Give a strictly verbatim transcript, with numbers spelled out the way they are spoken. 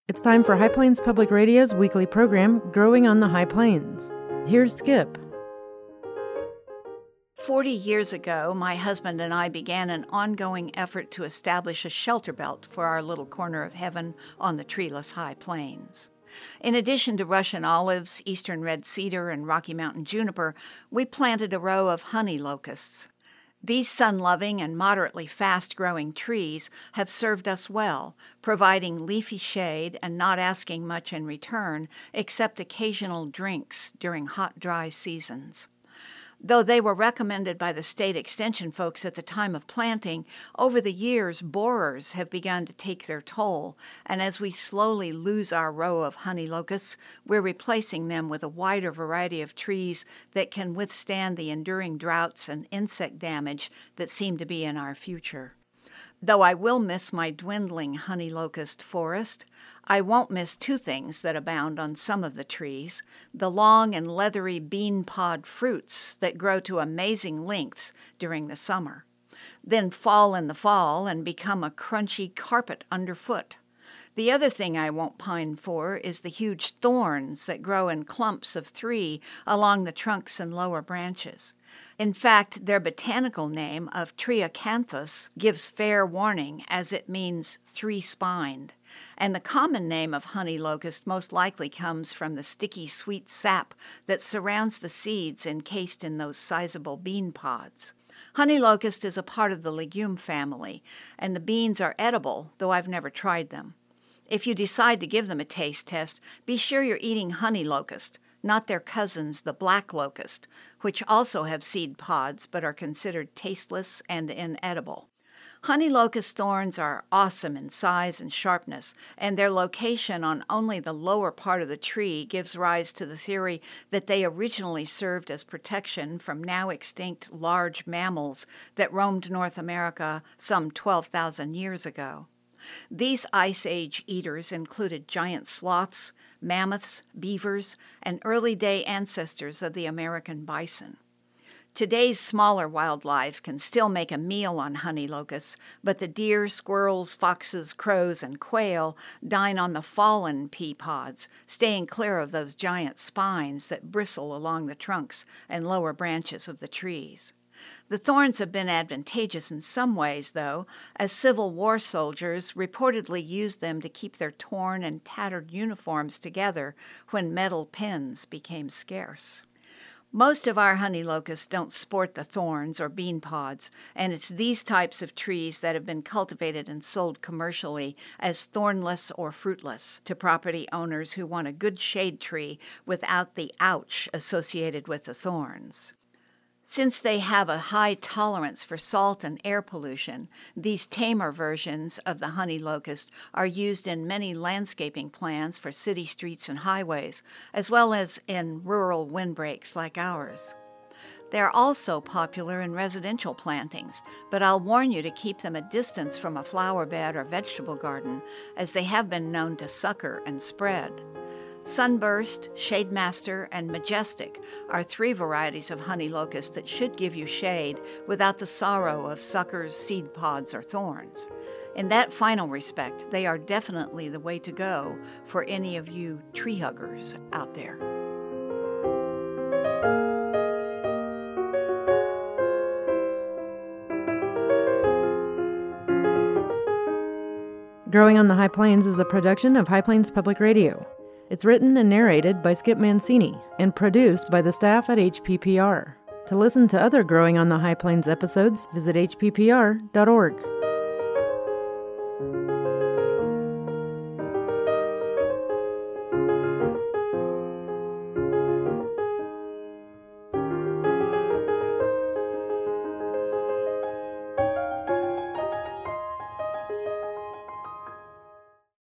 It's time for High Plains Public Radio's weekly program, Growing on the High Plains. Here's Skip. Forty years ago, my husband and I began an ongoing effort to establish a shelter belt for our little corner of heaven on the treeless High Plains. In addition to Russian olives, eastern red cedar, and Rocky Mountain juniper, we planted a row of honey locusts. These sun-loving and moderately fast-growing trees have served us well, providing leafy shade and not asking much in return except occasional drinks during hot, dry seasons. Though they were recommended by the state extension folks at the time of planting, over the years borers have begun to take their toll, and as we slowly lose our row of honey locusts, we're replacing them with a wider variety of trees that can withstand the enduring droughts and insect damage that seem to be in our future. Though I will miss my dwindling honey locust forest, I won't miss two things that abound on some of the trees: the long and leathery bean pod fruits that grow to amazing lengths during the summer, then fall in the fall and become a crunchy carpet underfoot. The other thing I won't pine for is the huge thorns that grow in clumps of three along the trunks and lower branches. In fact, their botanical name of Triacanthus gives fair warning, as it means three-spined, and the common name of honey locust most likely comes from the sticky sweet sap that surrounds the seeds encased in those sizable bean pods. Honey locust is a part of the legume family, and the beans are edible, though I've never tried them. If you decide to give them a taste test, be sure you're eating honey locust, not their cousins, the black locust, which also have seed pods but are considered tasteless and inedible. Honey locust thorns are awesome in size and sharpness, and their location on only the lower part of the tree gives rise to the theory that they originally served as protection from now extinct large mammals that roamed North America some twelve thousand years ago. These Ice Age eaters included giant sloths, mammoths, beavers, and early-day ancestors of the American bison. Today's smaller wildlife can still make a meal on honey locusts, but the deer, squirrels, foxes, crows, and quail dine on the fallen pea pods, staying clear of those giant spines that bristle along the trunks and lower branches of the trees. The thorns have been advantageous in some ways, though, as Civil War soldiers reportedly used them to keep their torn and tattered uniforms together when metal pins became scarce. Most of our honey locusts don't sport the thorns or bean pods, and it's these types of trees that have been cultivated and sold commercially as thornless or fruitless to property owners who want a good shade tree without the ouch associated with the thorns. Since they have a high tolerance for salt and air pollution, these tamer versions of the honey locust are used in many landscaping plans for city streets and highways, as well as in rural windbreaks like ours. They're also popular in residential plantings, but I'll warn you to keep them a distance from a flower bed or vegetable garden, as they have been known to sucker and spread. Sunburst, Shademaster, and Majestic are three varieties of honey locust that should give you shade without the sorrow of suckers, seed pods, or thorns. In that final respect, they are definitely the way to go for any of you tree huggers out there. Growing on the High Plains is a production of High Plains Public Radio. It's written and narrated by Skip Mancini and produced by the staff at H P P R. To listen to other Growing on the High Plains episodes, visit h p p r dot org.